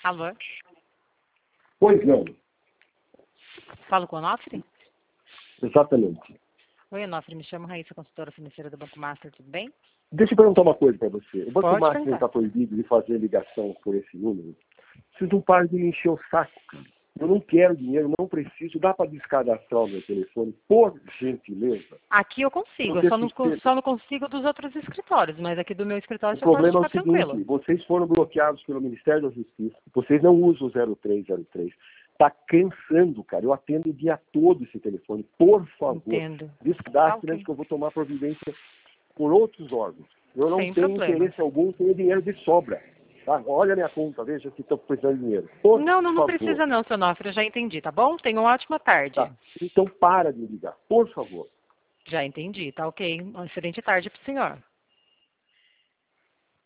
Alô? Pois não, Falo com o Onofre? exatamente. Oi, Onofre, me chamo Raíssa, consultora financeira do Banco Master, tudo bem? Deixa eu perguntar uma coisa para você. O Banco Pode Master perguntar. está proibido de fazer ligação por esse número. Vocês não param de me encher o saco, cara. Eu não quero dinheiro, não preciso. Dá para descadastrar o meu telefone, por gentileza? Aqui eu consigo, Eu eu só não, desespero. só não consigo dos outros escritórios, mas aqui do meu escritório O você pode problema é ficar o seguinte, tranquilo. vocês foram bloqueados pelo Ministério da Justiça, vocês não usam o 0303. Está cansando, cara. Eu atendo o dia todo esse telefone. Por favor, Entendo. descadastre ok. antes que eu vou tomar providência por outros órgãos. Eu não Sem tenho problema. interesse algum, tenho dinheiro de sobra. Tá? Olha a minha conta, veja se estou precisando de dinheiro. Não Favor. precisa não, seu Onofre, eu já entendi, tá bom? Tenha uma ótima tarde. Tá. Então para de me ligar, por favor. Já entendi, tá ok. Uma excelente tarde pro senhor.